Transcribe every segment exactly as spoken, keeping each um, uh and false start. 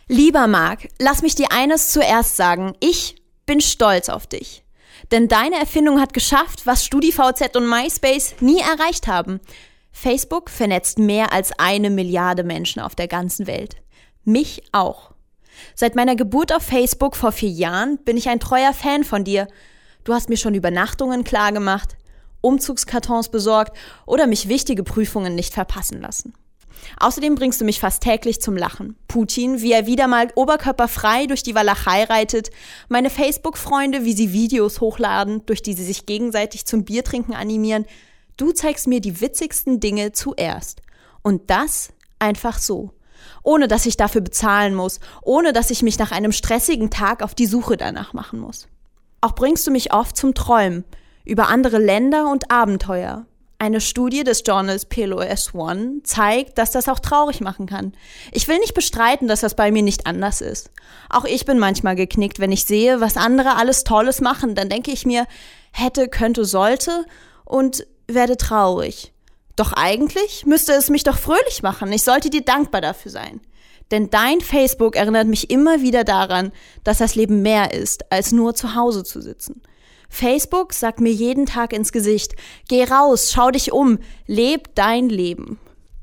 Lieber Marc, lass mich dir eines zuerst sagen. Ich bin stolz auf dich. Denn deine Erfindung hat geschafft, was StudiVZ und MySpace nie erreicht haben. Facebook vernetzt mehr als eine Milliarde Menschen auf der ganzen Welt. Mich auch. Seit meiner Geburt auf Facebook vor vier Jahren bin ich ein treuer Fan von dir. Du hast mir schon Übernachtungen klargemacht, Umzugskartons besorgt oder mich wichtige Prüfungen nicht verpassen lassen. Außerdem bringst du mich fast täglich zum Lachen. Putin, wie er wieder mal oberkörperfrei durch die Walachei reitet, meine Facebook-Freunde, wie sie Videos hochladen, durch die sie sich gegenseitig zum Biertrinken animieren. Du zeigst mir die witzigsten Dinge zuerst. Und das einfach so. Ohne dass ich dafür bezahlen muss, ohne dass ich mich nach einem stressigen Tag auf die Suche danach machen muss. Auch bringst du mich oft zum Träumen über andere Länder und Abenteuer. Eine Studie des Journals P L O S One zeigt, dass das auch traurig machen kann. Ich will nicht bestreiten, dass das bei mir nicht anders ist. Auch ich bin manchmal geknickt, wenn ich sehe, was andere alles Tolles machen. Dann denke ich mir, hätte, könnte, sollte und werde traurig. Doch eigentlich müsste es mich doch fröhlich machen. Ich sollte dir dankbar dafür sein. Denn dein Facebook erinnert mich immer wieder daran, dass das Leben mehr ist, als nur zu Hause zu sitzen. Facebook sagt mir jeden Tag ins Gesicht, geh raus, schau dich um, leb dein Leben.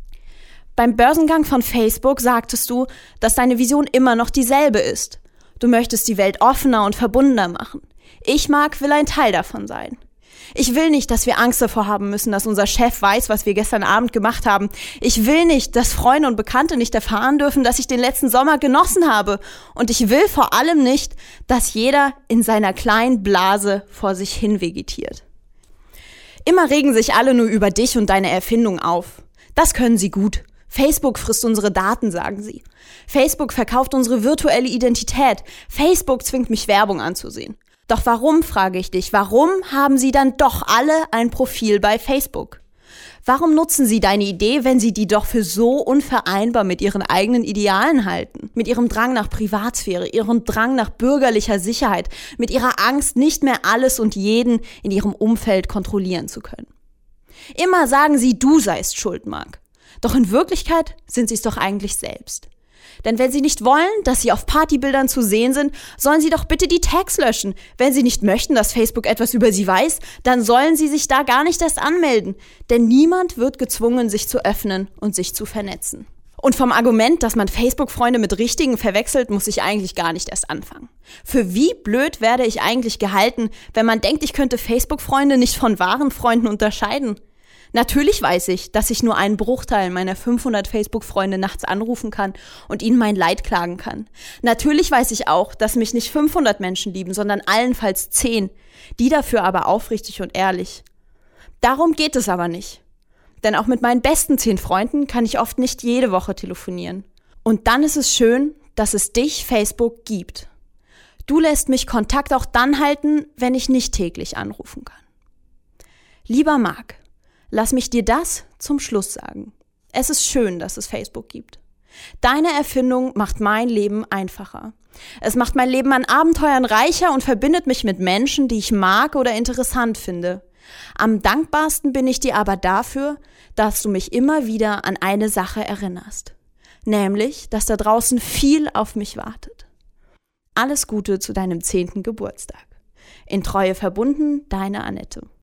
Beim Börsengang von Facebook sagtest du, dass deine Vision immer noch dieselbe ist. Du möchtest die Welt offener und verbundener machen. Ich, Marc, will ein Teil davon sein. Ich will nicht, dass wir Angst davor haben müssen, dass unser Chef weiß, was wir gestern Abend gemacht haben. Ich will nicht, dass Freunde und Bekannte nicht erfahren dürfen, dass ich den letzten Sommer genossen habe. Und ich will vor allem nicht, dass jeder in seiner kleinen Blase vor sich hin vegetiert. Immer regen sich alle nur über dich und deine Erfindung auf. Das können sie gut. Facebook frisst unsere Daten, sagen sie. Facebook verkauft unsere virtuelle Identität. Facebook zwingt mich, Werbung anzusehen. Doch warum, frage ich dich, warum haben sie dann doch alle ein Profil bei Facebook? Warum nutzen sie deine Idee, wenn sie die doch für so unvereinbar mit ihren eigenen Idealen halten? Mit ihrem Drang nach Privatsphäre, ihrem Drang nach bürgerlicher Sicherheit, mit ihrer Angst, nicht mehr alles und jeden in ihrem Umfeld kontrollieren zu können. Immer sagen sie, du seist schuld, Marc. Doch in Wirklichkeit sind sie es doch eigentlich selbst. Denn wenn sie nicht wollen, dass sie auf Partybildern zu sehen sind, sollen sie doch bitte die Tags löschen. Wenn sie nicht möchten, dass Facebook etwas über sie weiß, dann sollen sie sich da gar nicht erst anmelden. Denn niemand wird gezwungen, sich zu öffnen und sich zu vernetzen. Und vom Argument, dass man Facebook-Freunde mit Richtigen verwechselt, muss ich eigentlich gar nicht erst anfangen. Für wie blöd werde ich eigentlich gehalten, wenn man denkt, ich könnte Facebook-Freunde nicht von wahren Freunden unterscheiden? Natürlich weiß ich, dass ich nur einen Bruchteil meiner fünfhundert Facebook-Freunde nachts anrufen kann und ihnen mein Leid klagen kann. Natürlich weiß ich auch, dass mich nicht fünfhundert Menschen lieben, sondern allenfalls zehn. Die dafür aber aufrichtig und ehrlich. Darum geht es aber nicht. Denn auch mit meinen besten zehn Freunden kann ich oft nicht jede Woche telefonieren. Und dann ist es schön, dass es dich, Facebook, gibt. Du lässt mich Kontakt auch dann halten, wenn ich nicht täglich anrufen kann. Lieber Marc, lass mich dir das zum Schluss sagen. Es ist schön, dass es Facebook gibt. Deine Erfindung macht mein Leben einfacher. Es macht mein Leben an Abenteuern reicher und verbindet mich mit Menschen, die ich mag oder interessant finde. Am dankbarsten bin ich dir aber dafür, dass du mich immer wieder an eine Sache erinnerst. Nämlich, dass da draußen viel auf mich wartet. Alles Gute zu deinem zehnten Geburtstag. In Treue verbunden, deine Annette.